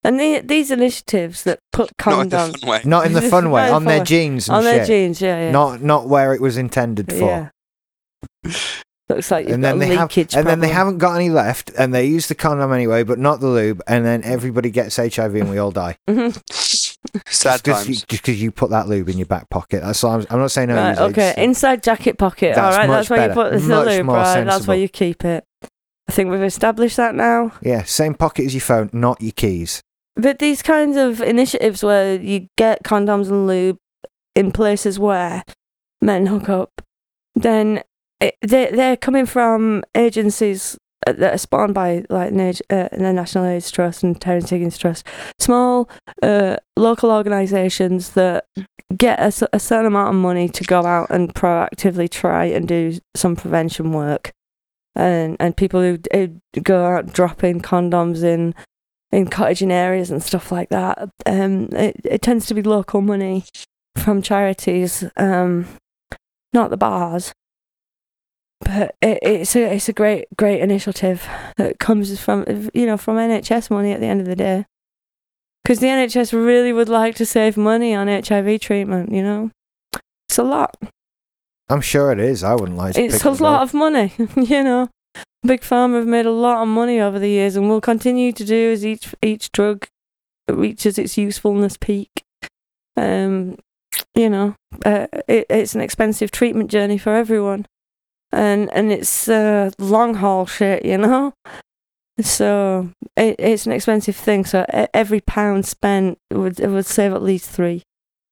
And the, these initiatives that put
Not in the
condoms
fun way.
Not in the fun way,
Not in the
on
fun
their
way.
jeans and
on
shit.
their jeans, yeah, yeah.
Not not where it was intended for.
Yeah. Looks like you've
And
got
then
a
they have,
leakage
and then they
problem.
haven't got any left, and they use the condom anyway, but not the lube, and then everybody gets H I V and we all die.
Sad
Just 'cause you,
times.
just because you put that lube in your back pocket. That's all I'm, I'm not saying no.
Right,
use it,
okay,
just-
inside jacket pocket.
That's
All right,
much
that's where
better.
you put the
Much
lube,
more
right? That's
sensible.
where you keep it. I think we've established that now.
Yeah, same pocket as your phone, not your keys.
But these kinds of initiatives where you get condoms and lube in places where men hook up, then it, they they're coming from agencies that are spawned by like Nage- uh, the National AIDS Trust and Terence Higgins Trust, small uh, local organisations that get a, cer- a certain amount of money to go out and proactively try and do some prevention work, and and people who, who go out dropping condoms in. in cottaging areas and stuff like that. Um, it, it tends to be local money from charities, um, not the bars. But it, it's a it's a great great initiative that comes from you know from N H S money at the end of the day, because the N H S really would like to save money on H I V treatment. You know, it's a lot.
I'm sure it is. I wouldn't like to
It's
pick
a
it
lot
up.
of money. You know. Big Pharma have made a lot of money over the years and will continue to do as each each drug reaches its usefulness peak. Um, you know, uh, it, it's an expensive treatment journey for everyone, and and it's uh, long haul shit. You know, so it, it's an expensive thing. So e- every pound spent would it would save at least three.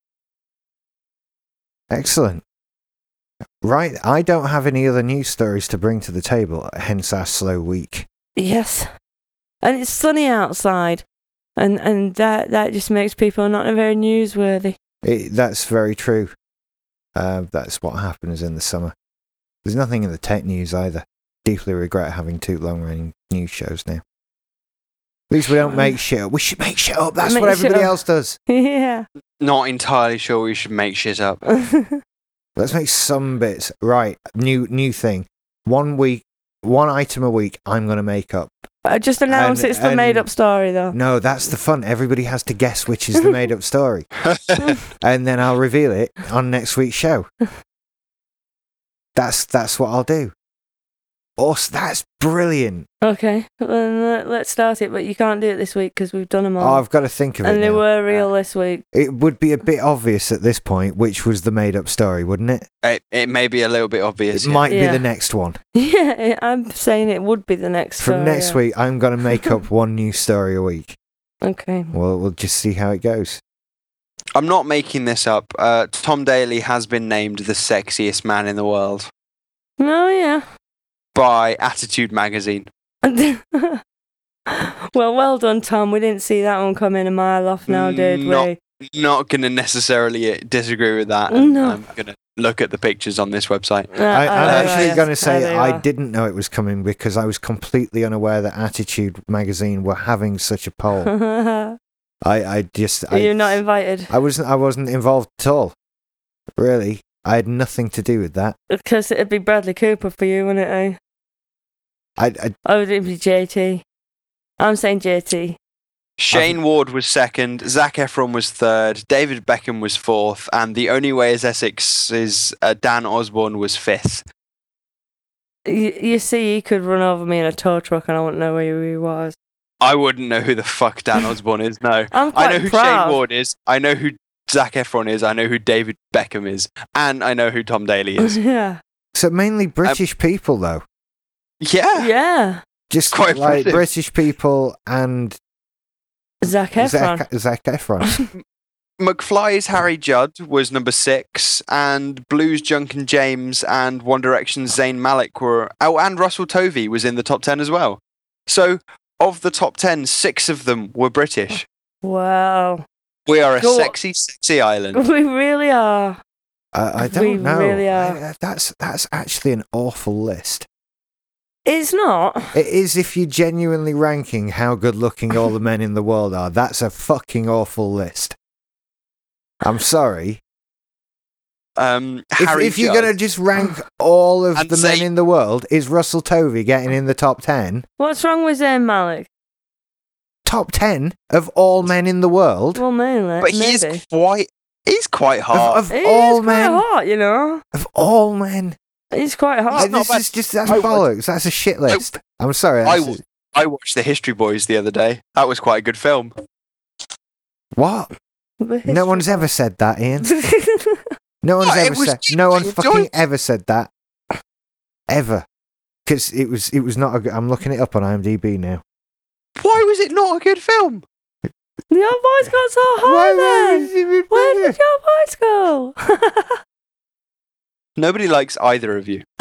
Excellent. Right, I don't have any other news stories to bring to the table, hence our slow week.
Yes, and it's sunny outside, and and that that just makes people not very newsworthy.
It, that's very true. Uh, that's what happens in the summer. There's nothing in the tech news either. Deeply regret having two long-running news shows now. At least we don't make shit up. We should make shit up. That's
Make
what
shit
everybody
up.
else does.
Yeah.
Not entirely sure we should make shit up.
Let's make some bits. Right, new new thing. One week, one item a week, I'm going to make up.
I just announced
And-
it's the
and-
made up story, though.
No, that's the fun. Everybody has to guess which is the made up story. And then I'll reveal it on next week's show. That's that's what I'll do. Awesome. That's brilliant.
Okay, then let- let's start it, but you can't do it this week because we've done them
Oh,
all.
I've got to think of it
and they
now.
were real this week.
It would be a bit obvious at this point which was the made up story, wouldn't it?
It, it may be a little bit obvious.
It
yeah.
might
Yeah.
be the next one.
Yeah, I'm saying it would be the next
From
story,
next
yeah.
week, I'm going to make up one new story a week.
Okay.
Well, we'll just see how it goes.
I'm not making this up. Uh, Tom Daly has been named the sexiest man in the world
Oh, yeah.
by Attitude magazine.
Well, well done, Tom. We didn't see that one coming a mile off now, did
Not-
we?
Not going to necessarily disagree with that.
No.
I'm going to look at the pictures on this website.
Uh,
I,
oh,
I'm
there
actually
you are.
going to
Oh,
say
there you
I
are.
didn't know it was coming because I was completely unaware that Attitude magazine were having such a poll. I, I just I,
You're not invited
I wasn't I wasn't involved at all. Really, I had nothing to do with that.
because it'd be Bradley Cooper for you, wouldn't it? Eh?
I, I
Oh, would it be J T? I'm saying J T.
Shane Ward was second, Zac Efron was third, David Beckham was fourth, and The Only Way is Essex's uh, Dan Osborne was fifth.
You, you see, he could run over me in a tow truck and I wouldn't know who he was.
I wouldn't know who the fuck Dan Osborne is, no.
I'm
I
quite
know who
proud.
Shane Ward is, I know who Zac Efron is, I know who David Beckham is, and I know who Tom Daly is.
Yeah.
so mainly British people though.
Yeah.
Yeah.
Just
Quite
like
impressive.
British people and
Zac Efron.
Zac, Zac Efron.
McFly's Harry Judd was number six, and Blues Junkin James and One Direction's Zayn Malik were. Oh, and Russell Tovey was in the top ten as well. So, of the top ten, six of them were British.
Wow.
We are a
Go-
sexy, sexy island.
We really are.
I, I don't
We
know.
really are.
I- that's that's actually an awful list.
It's not.
It is if you're genuinely ranking how good looking all the men in the world are. That's a fucking awful list. I'm sorry.
Um,
If,
Harry
if you're
Judd.
going to just rank all of
And
the men
say-
in the world, is Russell Tovey getting in the top ten?
What's wrong with Zayn Malik?
top ten of all men in the world.
Well, mainly.
But he
maybe.
is quite. He's quite hot.
Of, of
He
all
is
men.
quite hot, you know.
Of all men.
He's quite hot.
Uh,
not
this
bad.
is just that's
I
bollocks. That's a shit list. I'm sorry.
I,
that's
w-
a-
I watched The History Boys the other day. That was quite a good film.
what? No one's ever said that, Ian. No one's
What? It
ever
was
said. No one
enjoyed-
fucking ever said that. Ever. Because it was. It was not. A good, I'm looking it up on IMDb now.
Why was it not a good film?
Your voice got so high then. Where did your voice go?
Nobody likes either of you.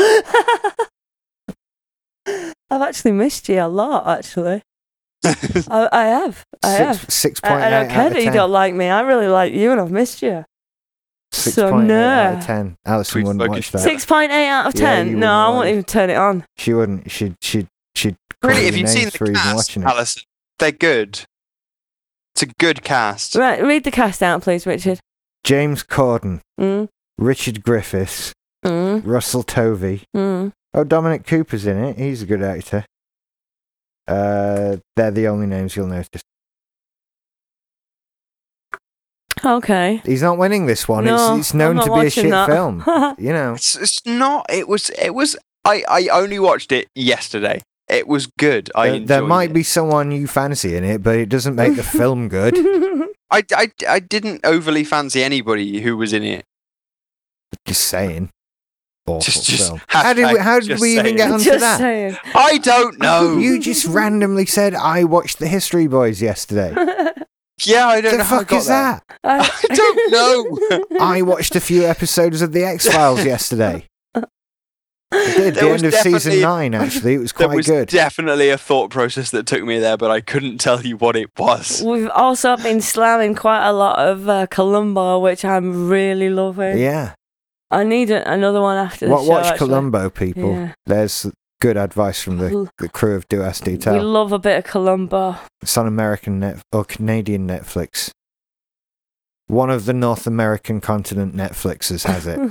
I've actually missed you a lot, actually. I, I have. I
Six,
have.
six
I,
point
I
eight
don't care
out of
that you
ten.
don't like me. I really like you and I've missed you.
Six
so
point eight
no.
out of ten. Alison
Sweet
wouldn't
fucking
watch that.
six point eight out of
Yeah,
ten?
you
no, I
wouldn't
won't
like-
even turn it on.
She wouldn't. She'd. She'd. She'd. call
Really,
you
if you've
names
seen
for
the
even
cast,
watching it.
Alison, they're good. It's a good cast.
Right, read the cast out, please, Richard.
James Corden,
Mm,
Richard Griffiths,
mm,
Russell Tovey.
mm.
Oh, Dominic Cooper's in it. He's a good actor. Uh, they're the only names you'll notice.
Okay.
He's not winning this one.
No,
it's it's known
I'm not
to be a
watching
shit
that.
film. You know.
It's, it's not. It was. It was. I, I only watched it yesterday. It was good. I
There,
enjoyed
there might
it.
be someone you fancy in it, but it doesn't make the film good.
I, I, I didn't overly fancy anybody who was in it.
Just saying. Awful
Just, just
film. How did we,
hashtag
how did
just
we even
saying.
get onto
Just
that?
saying.
I don't know.
You just randomly said I watched The History Boys yesterday.
yeah, I don't
The
know how I
fuck
got
is
there.
that?
I don't know.
I watched a few episodes of The X-Files yesterday. I did.
There
The
was
end of season
definitely-
nine, actually. It was
There
quite
was
good.
definitely a thought process that took me there, but I couldn't tell you what it was.
We've also been slamming quite a lot of uh, Columbo, which I'm really loving.
Yeah.
I need a, another one after the
What,
show.
watch
actually.
Columbo, people.
Yeah.
There's good advice from the,
L-
the crew of Do As Do
We
Tell.
love a bit of Columbo.
It's on American net or Canadian Netflix. One of the North American continent Netflixes has it.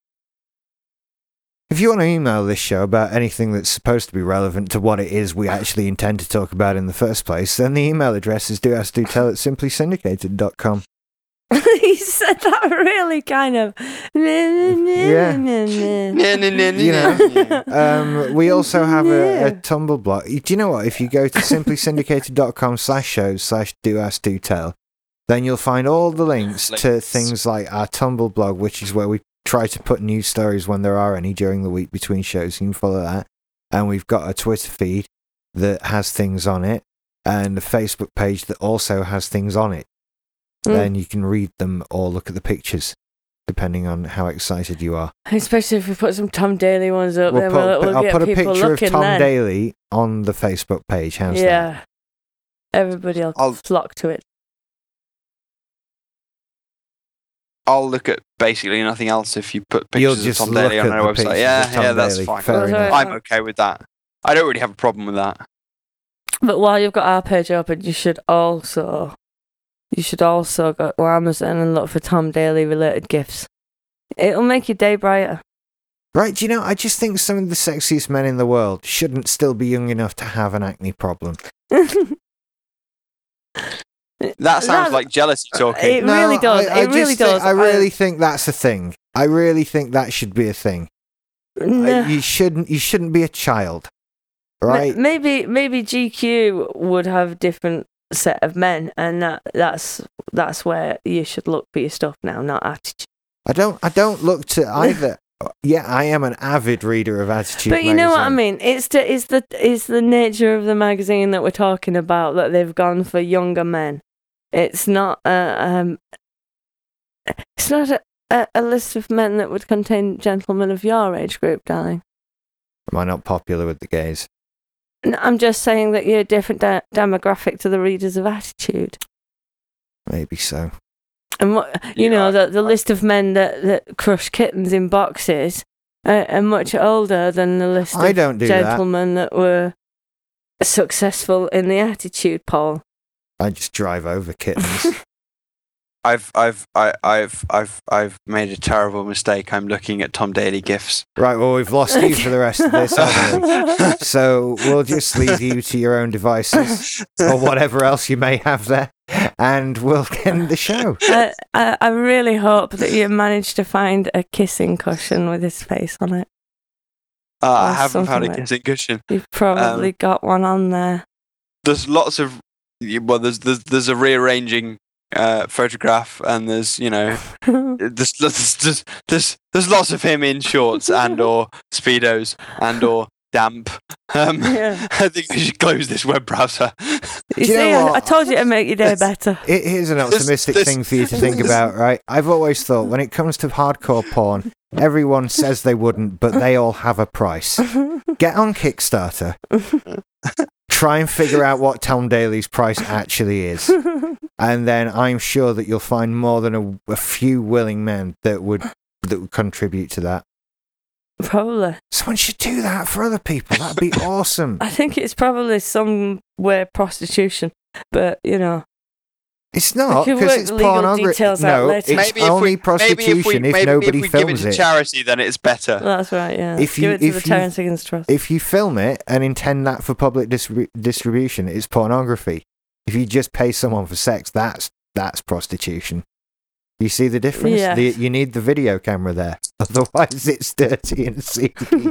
If you want to email this show about anything that's supposed to be relevant to what it is we actually intend to talk about in the first place, then the email address is doasdotell at simply syndicated dot com.
He said that really kind of.
Yeah. You know, um, we also have a, a
Yeah.
Tumblr blog. Do you know what? If you go to simply syndicated dot com slash shows slash doasdotell, then you'll find all the links to
Links.
things like our Tumblr blog, which is where we try to put news stories when there are any during the week between shows. You can follow that. And we've got a Twitter feed that has things on it, and a Facebook page that also has things on it.
Mm.
Then you can read them or look at the pictures, depending on how excited you are.
Especially if we put some Tom Daly ones up,
We'll
then
put,
we'll, we'll
I'll
get
put a
people
picture of
looking
Tom
then.
Daly on the Facebook page. How's that?
Yeah. Everybody will
I'll-
flock to it.
I'll look at basically nothing else if you put
You'll
pictures of
just
Tom
look
Daly on
at
our
the
website.
pictures
Yeah,
of Tom
yeah, that's
Daly.
fine.
Fair
That's
enough.
right.
I'm okay with that. I don't really have a problem with that.
But while you've got our page open, you should also you should also go to Amazon and look for Tom Daly related gifts. It'll make your day brighter.
Right, do you know, I just think some of the sexiest men in the world shouldn't still be young enough to have an acne problem.
That sounds
That's-
like jealousy talking.
It really does.
I, I
It really
just think-
does.
I
I-
really think that's a thing. I really think that should be a thing.
No.
Uh, You shouldn't. You shouldn't be a child,
Ma-
right?
Maybe maybe G Q would have a different set of men, and that that's that's where you should look for your stuff now, not attitude.
I don't. I don't look to either. Yeah, I am an avid reader of Attitude.
But you know what I
magazine.
mean. It's the it's the it's the nature of the magazine that we're talking about, that they've gone for younger men. It's not a um. It's not a, a, a list of men that would contain gentlemen of your age group, darling.
Am I not popular with the gays?
No, I'm just saying that you're a different de- demographic to the readers of Attitude.
Maybe so.
And what you
Yeah,
know, the
I-
the list of men that, that crush kittens in boxes are, are much older than the list
I
of
don't do that.
gentlemen that. were successful in the Attitude poll.
I just drive over kittens.
I've I've I, I've I've I've made a terrible mistake. I'm looking at Tom Daly gifs.
Right, well, we've lost you for the rest of this, haven't we? So we'll just leave you to your own devices or whatever else you may have there, and we'll end the show.
I, I, I really hope that you managed to find a kissing cushion with his face on it.
Uh, I
Or
haven't found a
something like-
kissing cushion.
You've probably
Um,
got one on there.
There's lots of well, there's there's there's a rearranging uh, photograph, and there's you know there's there's there's there's, there's lots of him in shorts and or speedos and or damp. Um,
Yeah.
I think we should close this web browser.
You
you
see,
know
I, I
what?
told you to make your day better.
It, here's an optimistic
this-
thing for you to think about, right? I've always thought when it comes to hardcore porn, everyone says they wouldn't, but they all have a price. Get on Kickstarter. Try and figure out what Tom Daly's price actually is. And then I'm sure that you'll find more than a, a few willing men that would that would contribute to that.
Probably.
Someone should do that for other people. That'd be awesome.
I think it's probably some way prostitution, but you know.
It's not
We can
because
work
it's
the legal
pornography.
details out
No,
later.
it's
Maybe if
only
we,
prostitution
maybe if, we,
if
maybe
nobody
if we give it
films
to
it.
charity, then it's better.
That's right, yeah.
If
Give
you-
it to
if
the
you-
Terence Higgins Trust.
If you film it and intend that for public distrib- distribution, it's pornography. If you just pay someone for sex, that's that's prostitution. You see the difference?
Yes.
The, you need the video camera there. Otherwise, it's dirty and seedy.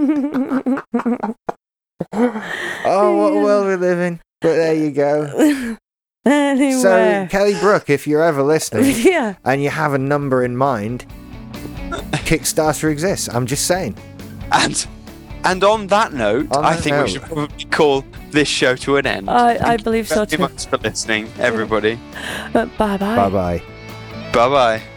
Oh, what a world we live in. But there you go.
Anyway.
So, Kelly Brook, if you're ever listening
yeah.
and you have a number in mind, Kickstarter exists. I'm just saying.
And and on that note,
On
I
that
think
note.
we should probably call this show to an end.
I, I
Thank
believe
you
so
very
too.
much for listening, everybody.
But bye bye.
Bye bye.
Bye bye.